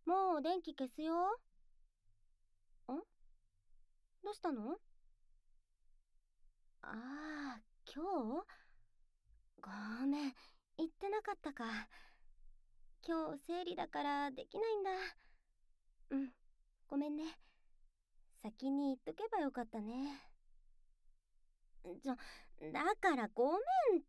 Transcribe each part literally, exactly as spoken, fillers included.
もう電気消すよ。ん？どうしたの？ああ、今日？ごめん、言ってなかったか。今日生理だからできないんだ。うん、ごめんね。先に言っとけばよかったね。ちょ、だからごめんって。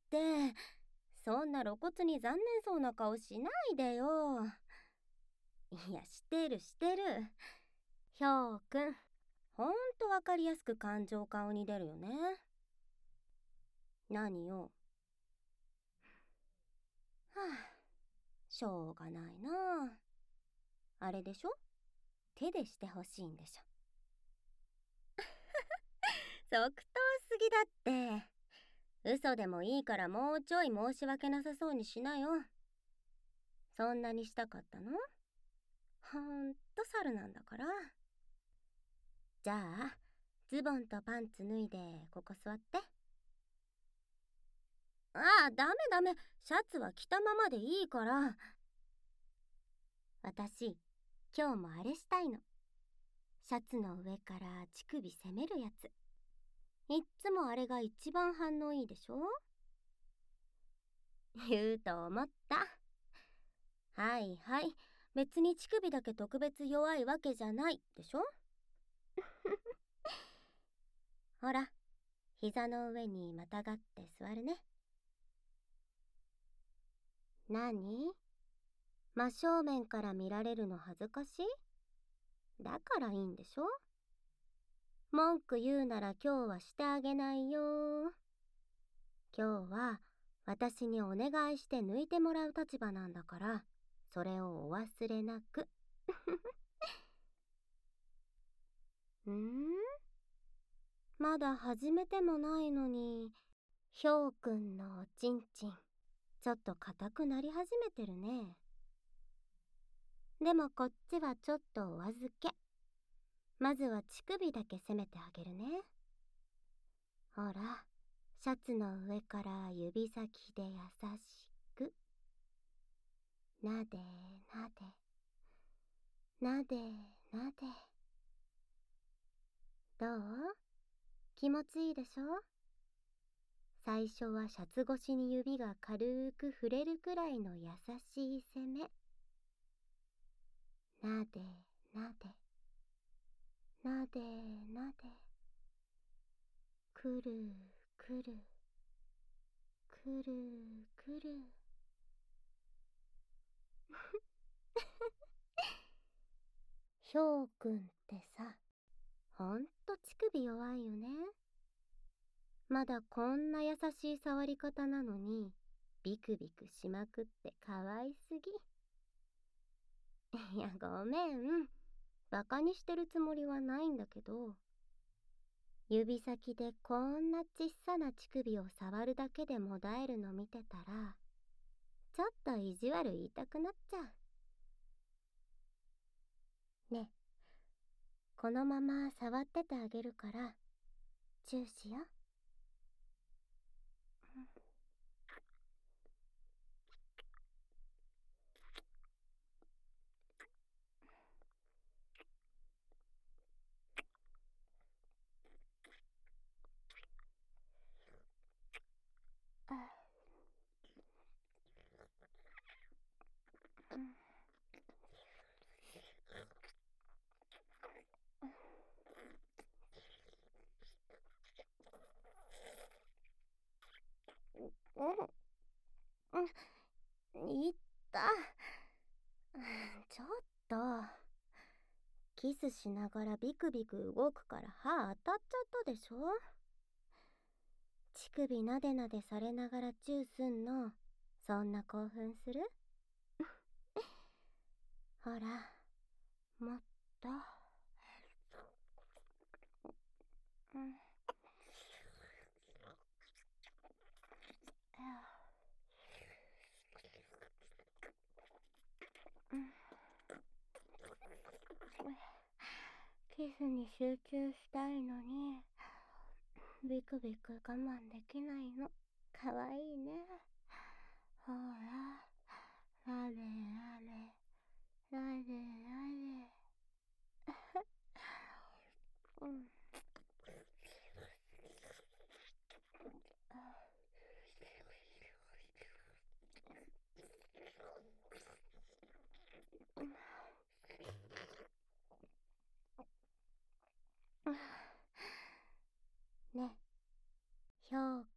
そんな露骨に残念そうな顔しないでよ。いや、してるしてる。ひょうくん、ほんとわかりやすく感情顔に出るよね。何よ。はあ、しょうがないな。あれでしょ？手でしてほしいんでしょ。即答すぎだって。嘘でもいいからもうちょい申し訳なさそうにしなよ。そんなにしたかったの？ほんと猿なんだから。じゃあ、ズボンとパンツ脱いでここ座って。ああ、ダメダメ。シャツは着たままでいいから。私、今日もあれしたいの。シャツの上から乳首攻めるやつ。いっつもあれが一番反応いいでしょ？言うと思った。はいはい。別に乳首だけ特別弱いわけじゃないでしょ？ほら、膝の上にまたがって座るね。何？真正面から見られるの恥ずかしい？だからいいんでしょ？文句言うなら今日はしてあげないよ。今日は私にお願いして抜いてもらう立場なんだから、それをお忘れなく。んー？まだ始めてもないのに、ひょうくんのおちんちん、ちょっと硬くなり始めてるね。でもこっちはちょっとお預け。まずは乳首だけ攻めてあげるね。ほら、シャツの上から指先で優しく。なでなで。なでなで。どう？気持ちいいでしょ？最初はシャツ越しに指が軽く触れるくらいの優しい攻め。なでなで。なでなで。くるくる。くるくる。ひょうくんってさ、ほんと乳首弱いよね。まだこんな優しい触り方なのに、ビクビクしまくってかわいすぎ。いや、ごめん。バカにしてるつもりはないんだけど、指先でこんなちっさな乳首を触るだけでもだえるの見てたら、ちょっと意地悪言いたくなっちゃう。ね、このまま触っててあげるから、チューしよ。うん、うん、いった。ちょっと。キスしながらビクビク動くから歯当たっちゃったでしょ？乳首なでなでされながらチューすんの、そんな興奮する？ほら、もっと。うん。キスに集中したいのに、ビクビク我慢できないの。かわいいね。ほら、なでなで、なで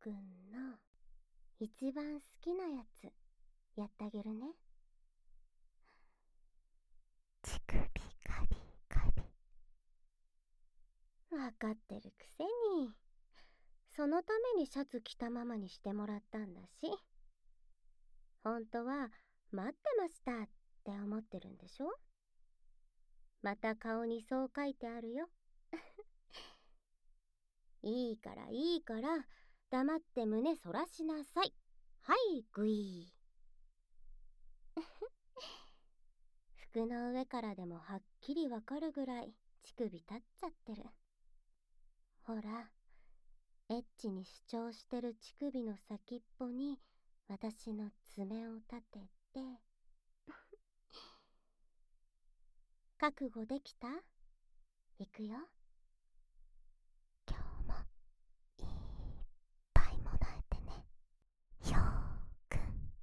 くんの一番好きなやつやってあげるね。乳首カリカリ。わかってるくせに。そのためにシャツ着たままにしてもらったんだし。本当は待ってましたって思ってるんでしょ。また顔にそう書いてあるよ。いいからいいから黙って胸そらしなさい。はいグイー。服の上からでもはっきりわかるぐらい乳首立っちゃってる。ほら、エッチに主張してる乳首の先っぽに私の爪を立てて。覚悟できた？いくよ。今日もいっぱいもらえてね、ひょうくん。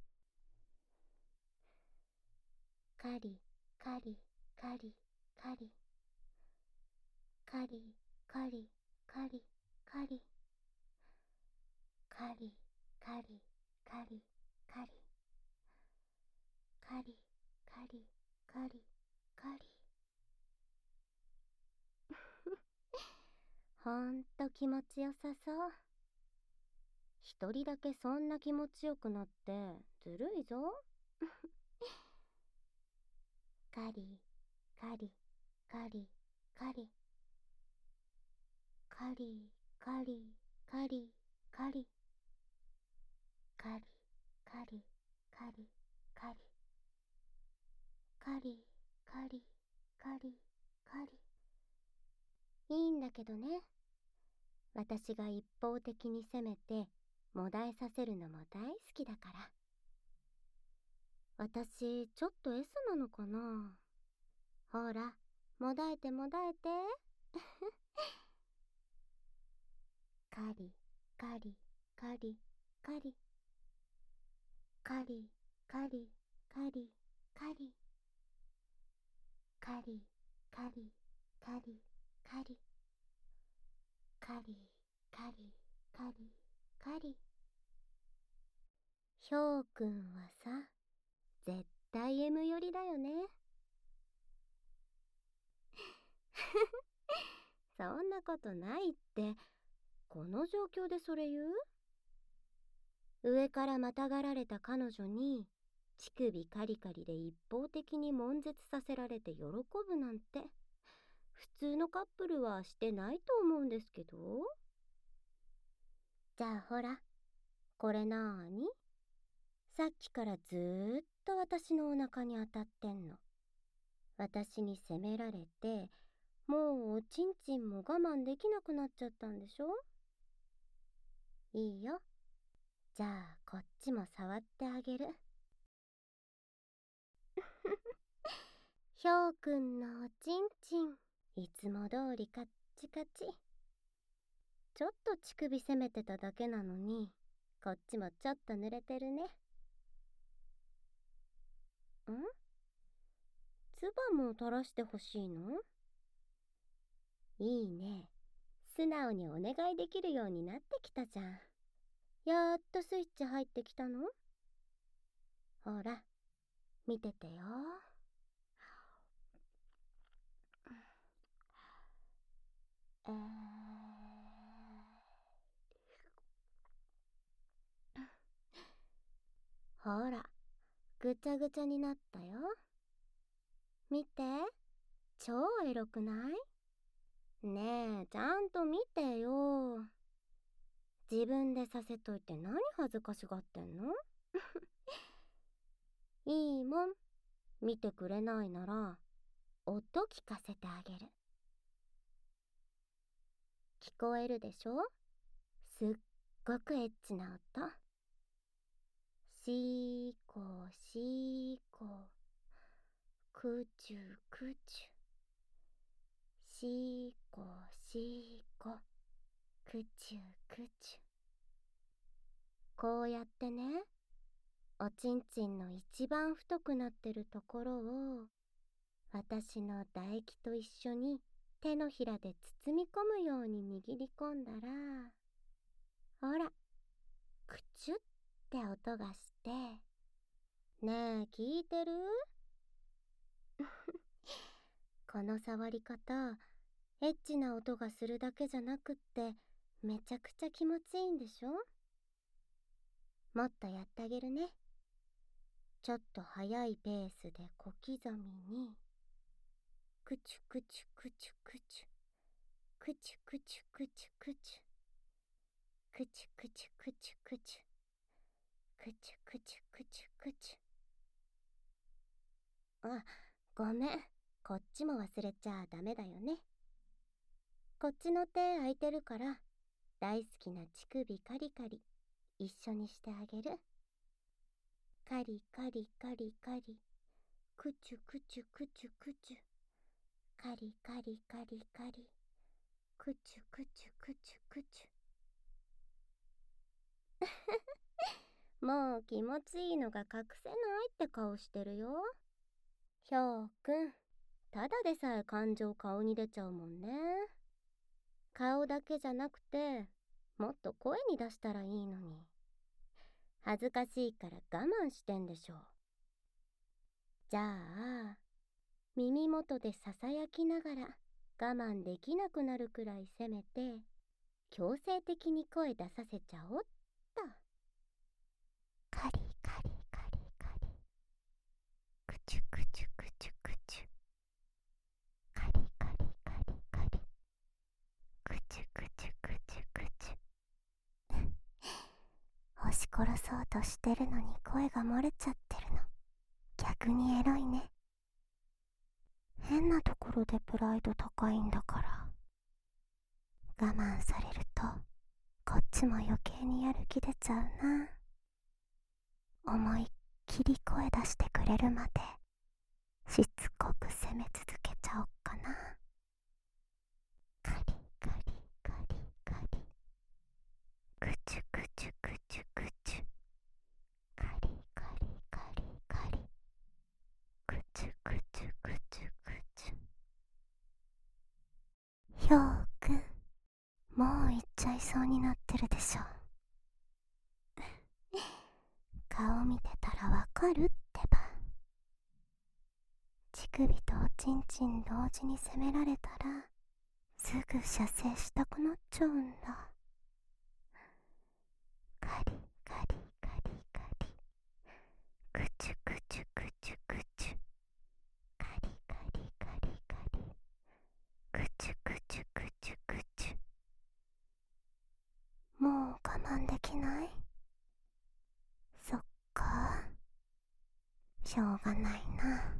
カリカリカリカリカリカリカリカリカリカリカリカリカリカリカリカリ。ほんと気持ちよさそう。一人だけそんな気持ちよくなってずるいぞ。カリカリカリカリカリカリカリカリカリカリカリカリカリカリカリカリ。いいんだけどね。私が一方的に攻めてもだえさせるのも大好きだから。私ちょっと S なのかな。ほら、もだえてもだえて。カリカリカリカリカリカリカリカリカリカリカリカリカリカリカリカリ。ひょうくんはさ、絶対 エム 寄りだよね。そんなことないって。この状況でそれ言う？上からまたがられた彼女に乳首カリカリで一方的に悶絶させられて喜ぶなんて普通のカップルはしてないと思うんですけど。じゃあほら、これなーに？さっきからずーっと私のお腹に当たってんの。私に責められて、もうおちんちんも我慢できなくなっちゃったんでしょ？いいよ。じゃあこっちも触ってあげる。ひょうくんのおちんちん、いつも通りカッチカチ。ちょっと乳首攻めてただけなのに、こっちもちょっと濡れてるね。ん？唾も垂らしてほしいの？いいね。素直にお願いできるようになってきたじゃん。やっとスイッチ入ってきたの？ほら、見ててよ。えー、ほら、ぐちゃぐちゃになったよ。見て、超エロくない？ねえ、ちゃんと見てよ。自分でさせといて何恥ずかしがってんの？いいもん。見てくれないなら、音聞かせてあげる。聞こえるでしょ？すっごくエッチな音。しーこしーこ。くちゅくちゅ。しーこしーこ。くちゅくちゅ。こうやってね、おちんちんの一番太くなってるところを私の唾液と一緒に手のひらで包み込むように握り込んだら、ほら、 クチュって音がして、ねえ聞いてる？この触り方、エッチな音がするだけじゃなくってめちゃくちゃ気持ちいいんでしょ？もっとやってあげるね。ちょっと速いペースで小刻みに、クチュクチュクチュクチュ、クチュクチュクチュクチュ、クチュクチュクチュクチュ、クチュクチュクチュクチュ。あ、ごめん、こっちも忘れちゃダメだよね。こっちの手空いてるから、大好きな乳首カリカリ一緒にしてあげる。カリカリカリカリ、クチュクチュクチュクチュ、カリカリカリカリ、クチュクチュクチュクチュ。もう気持ちいいのが隠せないって顔してるよ。ひょうくん、ただでさえ感情顔に出ちゃうもんね。顔だけじゃなくて、もっと声に出したらいいのに。恥ずかしいから我慢してんでしょ。じゃあ、耳元でささやきながら我慢できなくなるくらいせめて、強制的に声出させちゃおっと。カリカリカリカリ、クチュクチュクチュクチュ、カリカリカリカリ、クチュクチュクチュクチュ。押し殺そうとしてるのに声が漏れちゃってるの、逆にエロいね。変なところでプライド高いんだから。我慢されるとこっちも余計にやる気出ちゃうな。思いっきり声出してくれるまでしつこく責め続けちゃおっかな。カリカリカリカリ、クチュクチュクチュクチュ、カリカリカリカリ、クチュクチュクチュクチュ。ひょうくん、もう行っちゃいそうになってるでしょ。顔見てたらわかるってば。乳首とおちんちん同時に責められたらすぐ射精したくなっちゃうんだ。カリカリカリカリ、クチュクチュクチュクチュ、カリカリカリカリ、クチュクチュクチュクチュ。もう我慢できない？そっか、しょうがないな。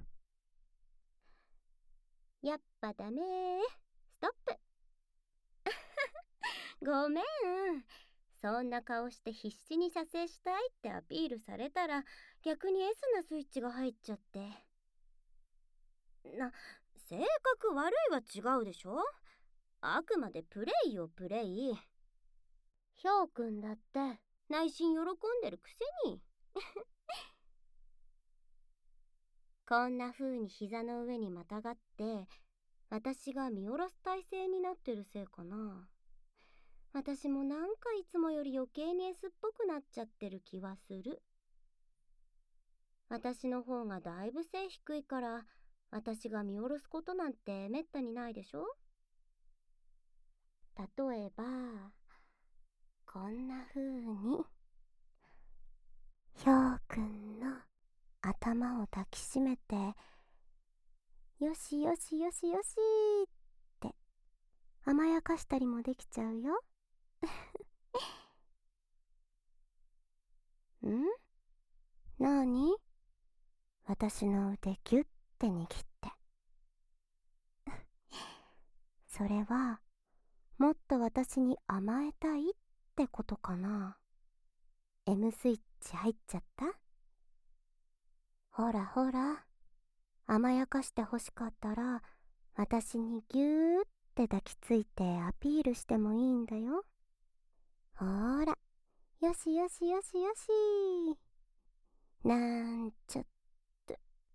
やっぱダメー。ストップ。ごめん。そんな顔して必死に射精したいってアピールされたら逆に S なスイッチが入っちゃって。な、性格悪いは違うでしょ。あくまでプレイよプレイ。ひょうくんだって内心喜んでるくせに。こんな風に膝の上にまたがって私が見下ろす体勢になってるせいかな。私もなんかいつもより余計に S っぽくなっちゃってる気はする。私の方がだいぶ背低いから私が見下ろすことなんてめったにないでしょ。例えばこんな風にひょうくんの頭を抱きしめてよしよしよしよしって甘やかしたりもできちゃうよ。ん？なに？私の腕ギュッて握って。それはもっと私に甘えたいってことかな。 M スイッチ入っちゃった？ほらほら、甘やかしてほしかったら私にギューって抱きついてアピールしてもいいんだよ。ほーら、よしよしよしよし。なんちゃって。ん？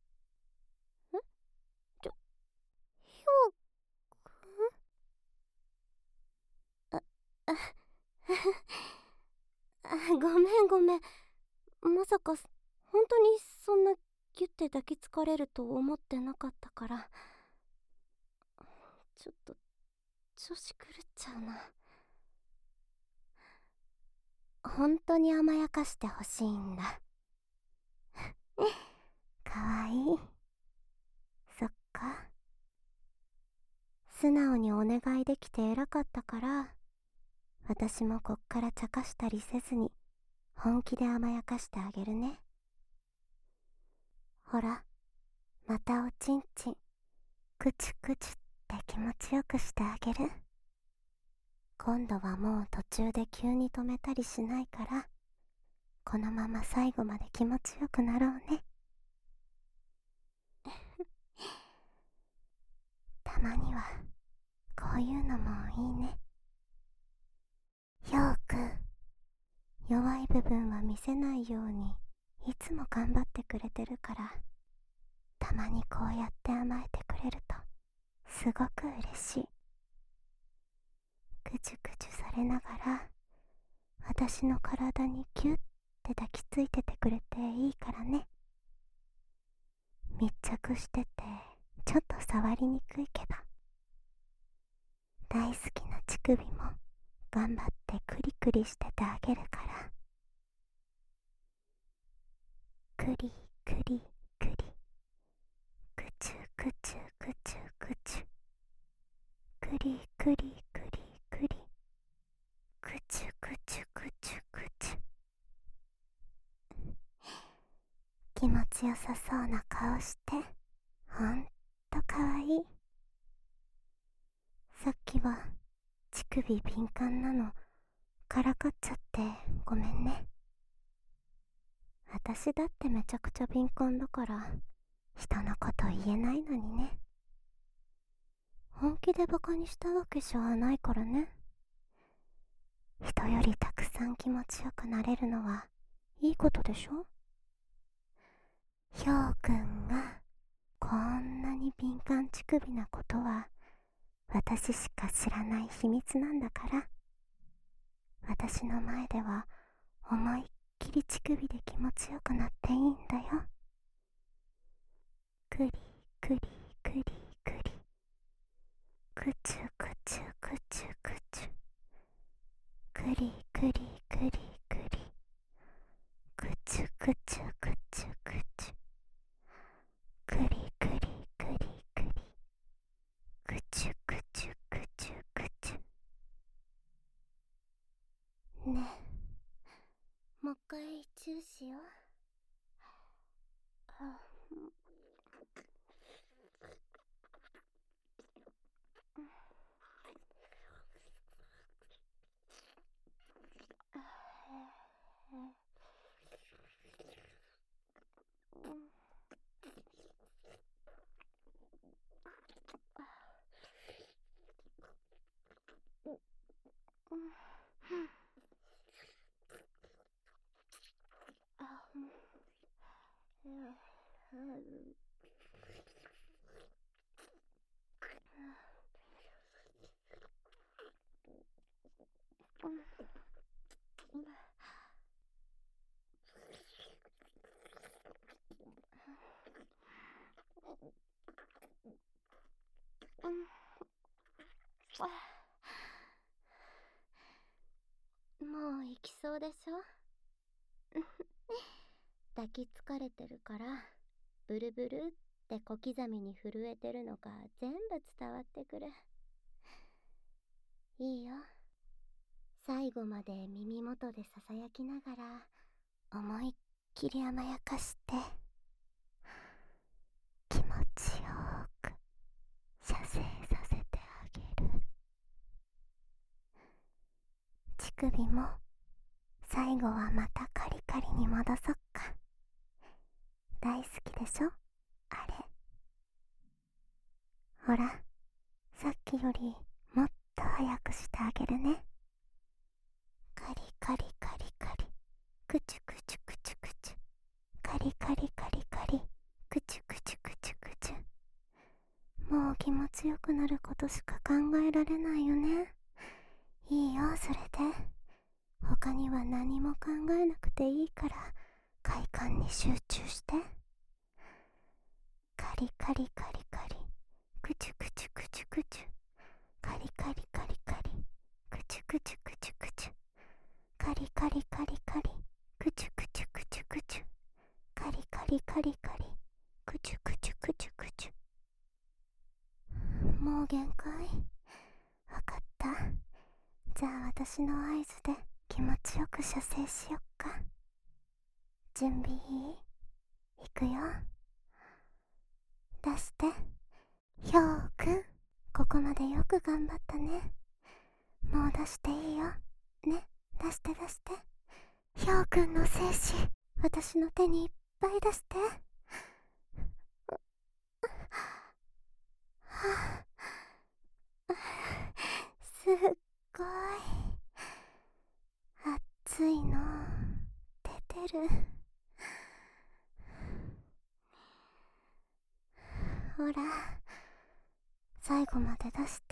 ちょ、ひょうくん？あ、あ、あ、 ごめんごめん。まさか本当にそんなギュッて抱きつかれると思ってなかったから、ちょっと調子狂っちゃうな。本当に甘やかしてほしいんだ。かわいい。そっか。素直にお願いできて偉かったから、私もこっから茶化したりせずに本気で甘やかしてあげるね。ほら、またおちんちんクチュクチュって気持ちよくしてあげる。今度はもう途中で急に止めたりしないから、このまま最後まで気持ちよくなろうね。たまにはこういうのもいいね。ひょうくん、弱い部分は見せないようにいつも頑張ってくれてるから、たまにこうやって甘えてくれるとすごく嬉しい。ぐちゅぐちゅされながら私の体にキュッて抱きついててくれていいからね。密着しててちょっと触りにくいけど、大好きな乳首も頑張ってクリクリしててあげるから。クリクリクリ、クチュクチュクチュクチュ、クリクリクリクリ、クチュクチュクチュクチュ。気持ちよさそうな顔してほんとかわいい。さっきは乳首敏感なのからかっちゃってごめんね。私だってめちゃくちゃ敏感だから人のこと言えないのにね。本気でバカにしたわけじゃないからね。人よりたくさん気持ちよくなれるのはいいことでしょ。ひょうくんがこんなに敏感乳首なことは私しか知らない秘密なんだから、私の前では思いっきり乳首で気持ちよくなっていいんだよ。クリクリクリクリ、クチュクチュクチュクチュ、クリクリクリクリ、クチュクチュクチュクチュ、クリクリクリクリ、クチュクチュクチュクチュ。ねえ、もう一回チューしよう。あ、もう行きそうでしょ。抱きつかれてるからブルブルって小刻みに震えてるのが全部伝わってくる。いいよ、最後まで耳元でささやきながら思いっきり甘やかして気持ちよく射精させてあげる。乳首も最後はまたカリカリに戻そっか。大好きでしょあれ。ほら、さっきよりもっと早くしてあげるね。カリカリカリカリ、クチュクチュクチュクチュ、カリカリカリカリ、クチュクチュクチュクチュ。もう気持ちよくなることしか考えられないよね。いいよ、それで他には何も考えなくていいから快感に集中して。カリカリカリカリ、クチュクチュクチュクチュ、カリカリカリカリ、クチュクチュクチュクチュ、カリカリカリカリ、クチュクチュクチュクチュ、カリカリカリカリ、クチュクチュクチュクチュ。もう限界。わかった。じゃあ私の合図で気持ちよく射精しよっか。準備いい？いくよ。出して。ひょうくん、ここまでよく頑張ったね。もう出していいよ。ね、出して出して。ひょうくんの精子、私の手にいっぱい出して。はあ、すっごい熱いの出てる。ほら、最後まで出して。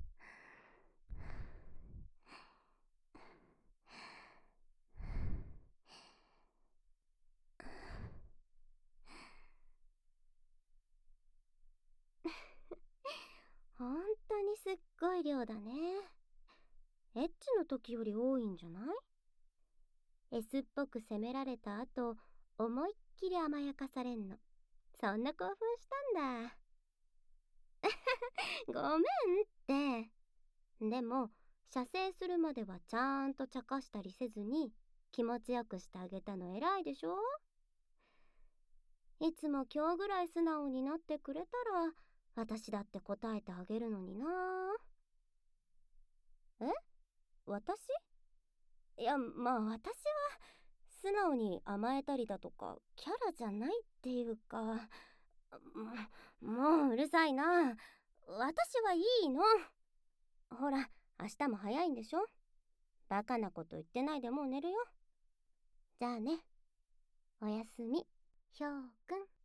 ほんとにすっごい量だね。エッチの時より多いんじゃない？ S っぽく責められた後、思いっきり甘やかされんの。そんな興奮したんだ。ごめんって。でも、射精するまではちゃんと茶化したりせずに気持ちよくしてあげたの偉いでしょ？いつも今日ぐらい素直になってくれたら私だって答えてあげるのにな。え？私？いや、まあ私は素直に甘えたりだとかキャラじゃないっていうか、ももううるさいな。私はいいの。ほら、明日も早いんでしょ？バカなこと言ってないでもう寝るよ。じゃあね。おやすみ、ひょうくん。